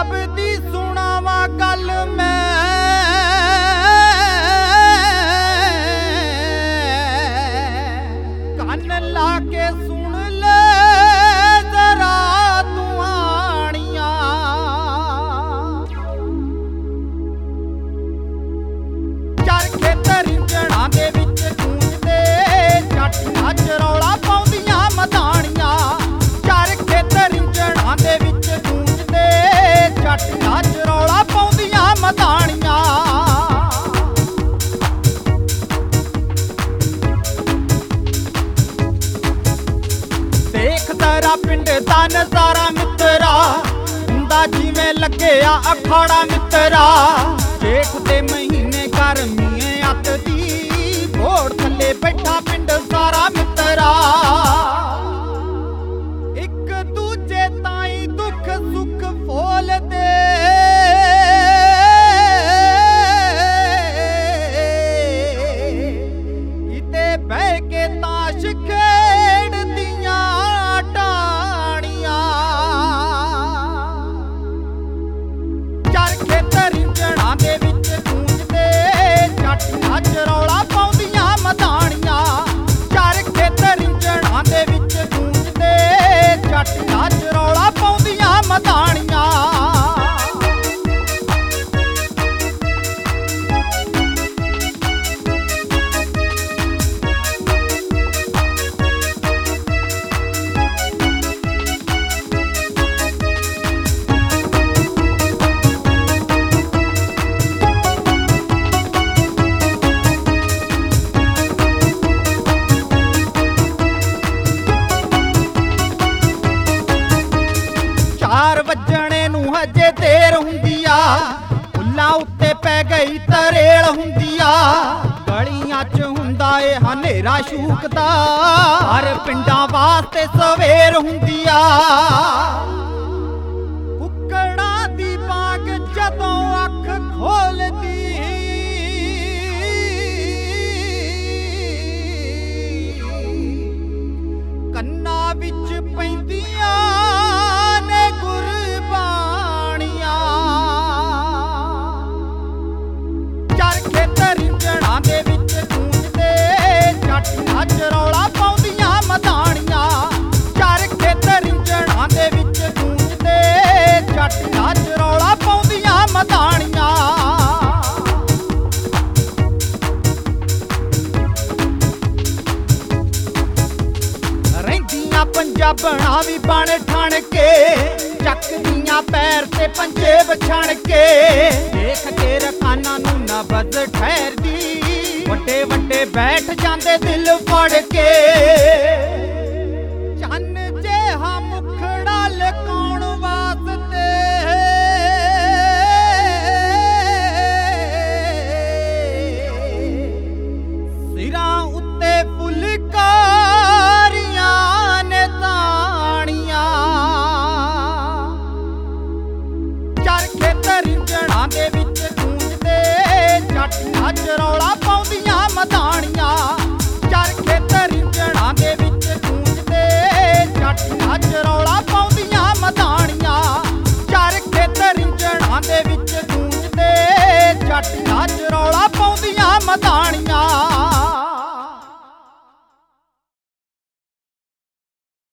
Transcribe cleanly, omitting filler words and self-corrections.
ਪੰਜਾਬ ਦੀ ਸੁਣਾਵਾਂ ਗੱਲ ਮੈਂ ਕੰਨ ਲਾ ਕੇ ਸੁਣ ਲੈ ਜ਼ਰਾ ਤੂੰ ਆਣੀਆਂ। ਚਰਖੇ ਤਰਿੰਜਣਾਂ ਦੇ ਵਿੱਚ ਗੂੰਜਦੇ ਜੱਟ ਨੱਚ ਰੌਲਾ ਪਾਉਂਦੀਆਂ ਮਧਾਣੀਆਂ। ਚਰਖੇ ਤਰਿੰਜਣਾਂ ਦੇ ਵਿੱਚ ਗੂੰਜਦੇ ਜੱਟ ਨੱਚ ਰੌਲਾ ਪਾਉਂਦੀਆਂ ਮਧਾਣੀਆਂ। ਦੇਖ ਤੇਰਾ ਪਿੰਡ ਦਾ ਨਜ਼ਾਰਾ ਮਿੱਤਰਾ, ਹੁੰਦਾ ਜਿਵੇਂ ਲੱਗਿਆ ਅਖਾੜਾ ਮਿੱਤਰਾ। ਜੇਠ ਦੇ ਮਹੀਨੇ ਗਰਮੀ ਅੱਤ ਦੀ, ਬੋੜ ਥੱਲੇ ਬੈਠਾ ਪਿੰਡ ਸਾਰਾ ਮਿੱਤਰਾ। ਇੱਕ ਦੂਜੇ ਤਾਈਂ ਦੁੱਖ ਸੁੱਖ ਫੋਲਦੇ, ਕਿਤੇ ਬਹਿ ਕੇ ਤਾਸ਼ ਖੇਡਦੀਆਂ ਟਾਣੀਆਂ। ਚਰਖੇ ਤਰਿੰਜਣਾਂ ਦੇ ਵਿੱਚ ਗੂੰਜਦੇ ਜੱਟ ਨੱਚ ਰੌਲਾ ਪਾਉਂਦੀਆਂ ਮਧਾਣੀਆਂ। ਚਰਖੇ ਤਰਿੰਜਣਾਂ ਦੇ ਵਿੱਚ ਗੂੰਜਦੇ ਜੱਟ ਨੱਚ ਰੌਲਾ ਪਾਉਂਦੀਆਂ ਮਧਾਣੀਆਂ। ਚਾਰ ਵੱਜਣੇ ਨੂੰ ਹਜੇ ਦੇਰ ਹੁੰਦੀ ਆ, ਫੁੱਲਾਂ ਉੱਤੇ ਪੈ ਗਈ ਤਰੇਲ ਹੁੰਦੀ ਆ। ਗਲੀਆਂ 'ਚ ਹੁੰਦਾ ਏ ਹਨੇਰਾ ਸ਼ੂਕਦਾ, ਹਰ ਪਿੰਡਾਂ ਵਾਸਤੇ ਸਵੇਰ ਹੁੰਦੀ ਆ। ਕੁੱਕੜਾਂ ਦੀ ਬਾਗ ਜਦੋਂ ਅੱਖ ਖੋਲਦੀ, ਕੰਨਾਂ ਵਿੱਚ ਪੈਂਦੀਆਂ ਨੇ ਗੁਰਬਾਣੀਆਂ। ਚਰਖੇ ਤਰਿੰਜਣਾਂ ਦੇ ਵਿੱਚ ਗੂੰਜਦੇ ਜੱਟ ਨੱਚ ਰੌਲਾ ਪਾਉਂਦੀਆਂ ਮਧਾਣੀਆਂ। ਚਰਖੇ ਤਰਿੰਜਣਾਂ ਦੇ ਵਿੱਚ ਗੂੰਜਦੇ ਜੱਟ ਨੱਚ ਰੌਲਾ ਪਾਉਂਦੀਆਂ ਮਧਾਣੀਆਂ। ਰਹਿੰਦੀਆਂ ਪੰਜਾਬਣਾਂ ਵੀ ਬਣ ਠਣ ਕੇ, ਚੱਕਦੀਆਂ ਪੈਰ ਤੇ ਪੰਜੇ ਵਿਛਣ ਕੇ। ਦੇਖ ਕੇ ਰਕਾਨਾਂ ਨੂੰ ਨਬਜ਼ ਠਹਿਰਦੀ, ਵੱਡੇ ਵੱਡੇ ਬੈਠ ਜਾਂਦੇ ਦਿਲ ਫੜ ਕੇ। ਚੰਨ ਜਿਹਾ ਮੁਖੜਾ ਲਕਾਉਣ ਵਾਸਤੇ, ਸਿਰਾਂ ਉੱਤੇ ਫੁਲਕਾਰੀਆਂ ਨੇ ਤਾਣੀਆਂ। ਚਰਖੇ ਤਰਿੰਜਣਾਂ ਦੇ ਵਿੱਚ ਗੂੰਜਦੇ ਜੱਟ ਨੱਚ ਰੌਲਾ ਪਾਉਂਦੀਆਂ ਮਧਾਣੀਆਂ। ਚਰਖੇ ਤਰਿੰਜਣਾਂ ਦੇ ਵਿੱਚ ਗੂੰਜਦੇ ਜੱਟ ਨੱਚ ਰੌਲਾ ਪਾਉਂਦੀਆਂ ਮਧਾਣੀਆਂ। ਚਰਖੇ ਤਰਿੰਜਣਾਂ ਦੇ ਵਿੱਚ ਗੂੰਜਦੇ ਜੱਟ ਨੱਚ ਰੌਲਾ ਪਾਉਂਦੀਆਂ ਮਧਾਣੀਆਂ।